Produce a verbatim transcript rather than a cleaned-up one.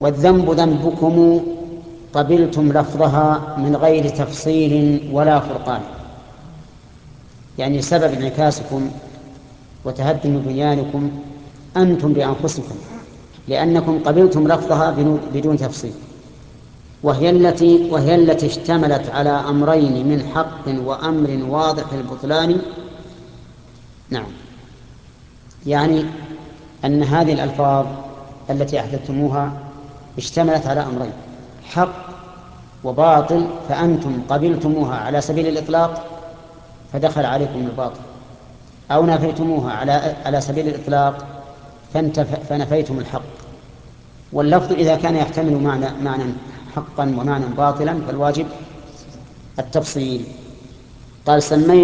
والذنب ذنبكم قبلتم لفظها من غير تفصيل ولا فرقان، يعني سبب انعكاسكم وتهدم بنيانكم أنتم بأنفسكم، لأنكم قبلتم لفظها بدون تفصيل، وهي التي وهي التي اشتملت على أمرين من حق وأمر واضح البطلان. نعم، يعني أن هذه الألفاظ التي أحدثتموها اشتملت على أمرين: حق وباطل، فأنتم قبلتموها على سبيل الإطلاق فدخل عليكم الباطل، أو نفيتموها على على سبيل الإطلاق فنفيتم الحق. واللفظ إذا كان يحتمل معنى معنى حقا ومعنى باطلا فالواجب التفصيل. قال: سميت